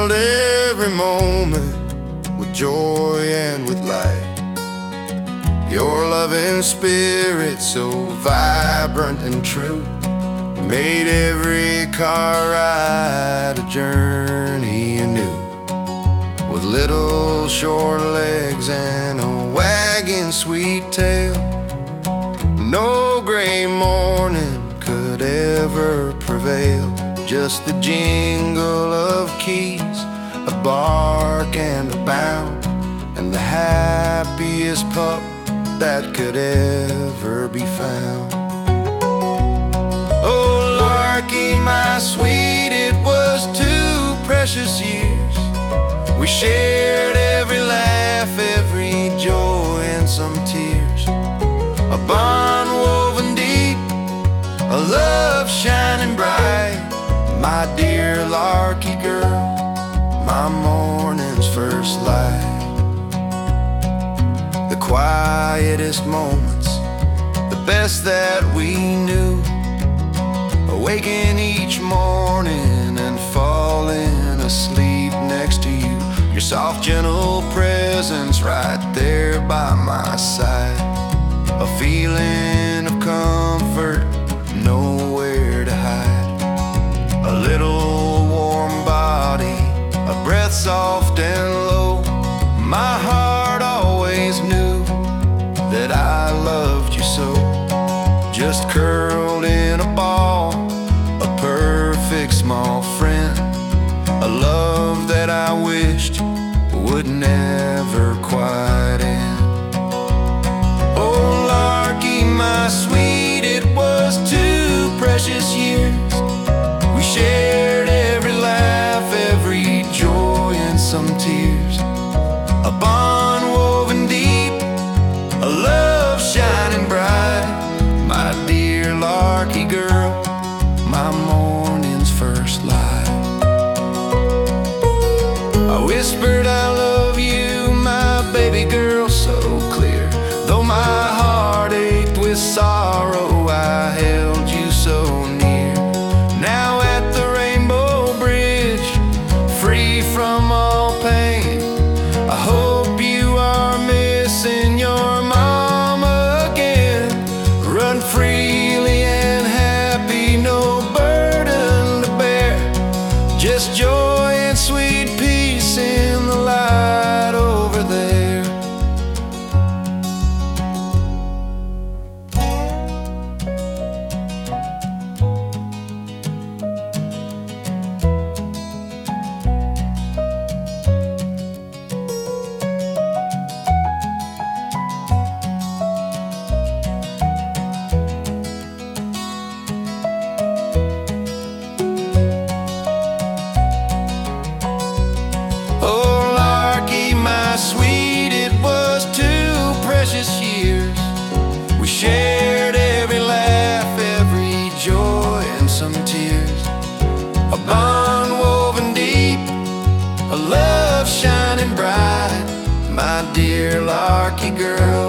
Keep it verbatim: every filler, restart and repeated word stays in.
filled every moment with joy and with light. Your loving spirit, so vibrant and true, made every car ride a journey anew. With little short legs and a wagging sweet tail, no gray morning could ever prevail. Just the jingle of keys, a bark and a bound, and the happiest pup that could ever be found. Oh, Larky, my sweet, it was two precious years. We shared every laugh, every joy and some tears. A bond woven deep, a love shining bright. My dear Larky girl, my morning's first light. The quietest moments, the best that we knew, awaking each morning and falling asleep next to you. Your soft, gentle presence right there by my side. A feeling of comfort, nowhere to hide. A little warm body, a breath soft and low. My heart always knew that I loved you so. Just curled in a ball, a perfect small friend. A love that I wished would never quite end. Oh, Larky, my sweet, it was two precious years. We shared every laugh, every joy and some tears. A bond woven deep, a love shining bright. My dear Larky girl, my morning's first light. I whispered I love you, my baby girl, so clear. Though my heart ached with sorrow, I held you so near. Now at the Rainbow Bridge, free from all pain, I hope you are missing your mama again. Run freely and happy, no burden to bear. Just joy and sweet peace in the light over there. Oh, Larky, my sweet, it was two precious years. We shared every laugh, every joy and some tears. A bond woven deep, a love shining bright. My dear Larky girl,